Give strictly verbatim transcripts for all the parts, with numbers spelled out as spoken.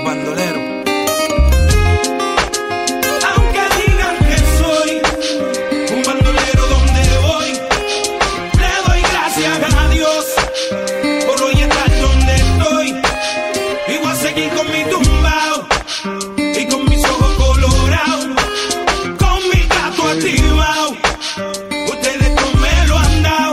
bandoleros. Aunque digan que soy un bandolero donde voy, le doy gracias a Dios por hoy estar donde estoy. Y voy a seguir con mi tumbao y con mis ojos colorados, con mi gato activado. Ustedes no me lo han dado.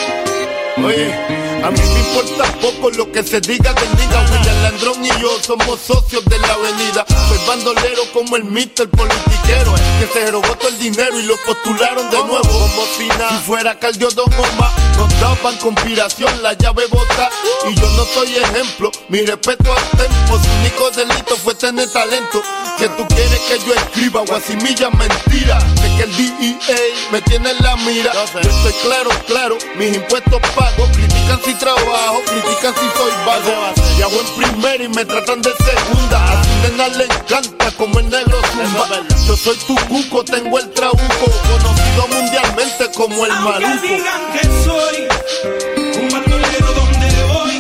Oye, a mí me importa poco lo que se diga del nigga. William Landrón y yo somos socios de la avenida. Soy bandolero como el mister politiquero, que se robó todo el dinero y lo postularon de nuevo como Fina. Si fuera Caldiodón o más, nos daban conspiración, la llave bota. Y yo no soy ejemplo, mi respeto al tempo. Su único delito fue tener talento. Que tú quieres que yo escriba o asimilla mentira. Sé que el D E A me tiene en la mira. Yo estoy claro, claro, mis impuestos pago. Critican si trabajo, critican si soy vago. Viajo en primera y me tratan de segunda. A su nena le encanta como el negro zumba. Yo soy tu cuco, tengo el trabuco, conocido mundialmente como el Aunque maluco. digan que soy un bandolero donde voy,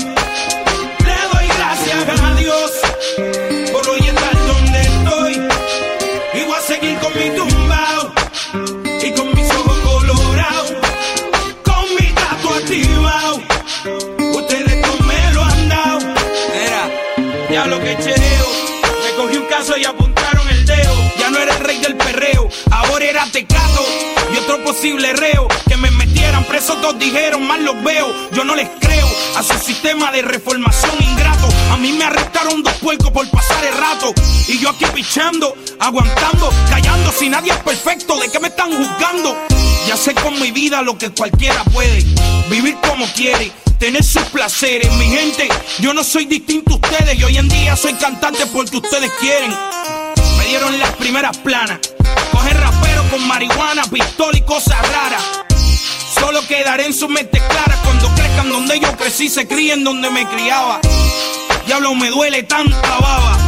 le doy gracias a Dios por hoy estar donde estoy. Y voy a seguir con mi tumbao y con mis ojos colorados, con mi gato activado. Ustedes no me lo han dado. Era, diablo que chereo. Me cogí un caso y apuntaron el dedo. Ya no era el rey del perreo, ahora era Tecato y otro posible reo. Que me metieran preso, todos dijeron, mal los veo. Yo no les creo a su sistema de reformación ingrato. A mí me arrestaron dos puercos por pasar el rato. Y yo aquí pichando, aguantando, callando. Si nadie es perfecto, ¿de qué me están juzgando? Ya sé con mi vida lo que cualquiera puede. Vivir como quiere, tener sus placeres. Mi gente, yo no soy distinto a ustedes. Y hoy en día soy cantante porque ustedes quieren. Me dieron las primeras planas. Coger rapero con marihuana, pistola y cosas raras. Solo quedaré en sus mentes claras cuando crezcan donde yo crecí, se críen donde me criaba. Diablo, me duele tanta baba,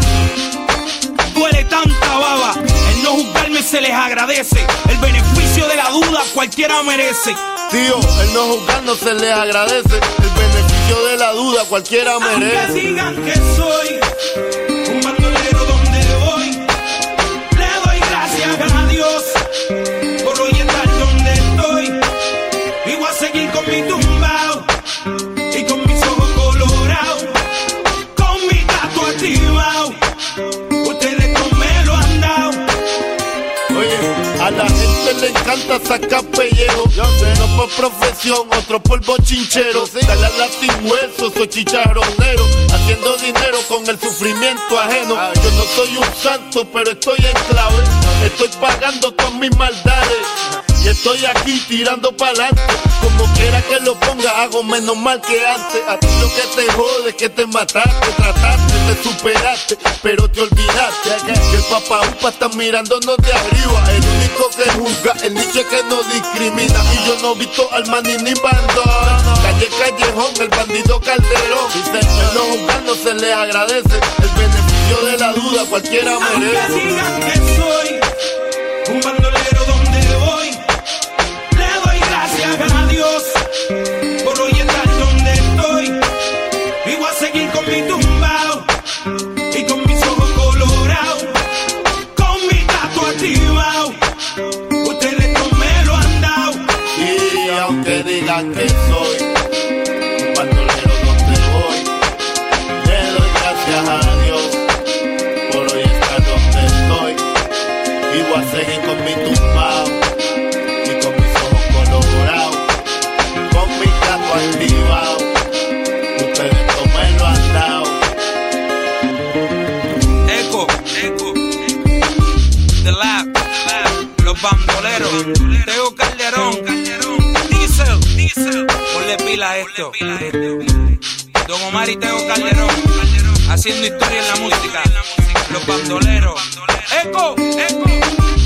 duele tanta baba. El no juzgarme se les agradece. El beneficio de la duda cualquiera merece. Tío, el no juzgar no se les agradece. El beneficio de la duda cualquiera merece. Aunque digan que soy un bandolero donde voy, le doy gracias a Dios por hoy estar donde estoy. Y voy a seguir con mi tumbao y con mis ojos colorados, con mi gato activado. Ustedes no me lo han dado. Oye, a la gente le encanta sacar pellejo. Uno por profesión, otro por bochinchero. Dale a la sin hueso, soy chicharronero. Haciendo dinero con el sufrimiento ajeno. Yo no soy un santo, pero estoy en clave. Estoy pagando todas mis maldades. Y estoy aquí tirando pa'lante. Como quiera que lo ponga, hago menos mal que antes. A ti lo que te jode es que te mataste, trataste, te superaste, pero te olvidaste que el papá upa está mirándonos de arriba. El único que juzga, el nicho que no discrimina. Y yo no he visto al maní ni bandón. Calle Callejón, el bandido Calderón. Dice, el no juzgar no se le agradece. El beneficio de la duda cualquiera merece. Aunque digan que soy un bandolero donde voy, le doy gracias a Dios por hoy estar donde estoy. Y voy a seguir con mi tumbao y con mis ojos colorados, con mi gato activado. Ustedes no me lo han dado. Y aunque digan que soy un bandolero donde voy, le doy gracias a Dios por hoy estar donde estoy. Y voy a seguir con mi tumbao y con mis ojos colorados, con mi gato activado. Ustedes no me lo han dado. Eco, eco, The Lab, los bandoleros, Teo Calderón, Diesel, Diesel, ponle pila a esto. Don Omar y Teo Calderón, haciendo historia en la música. Los bandoleros, Eco, Eco.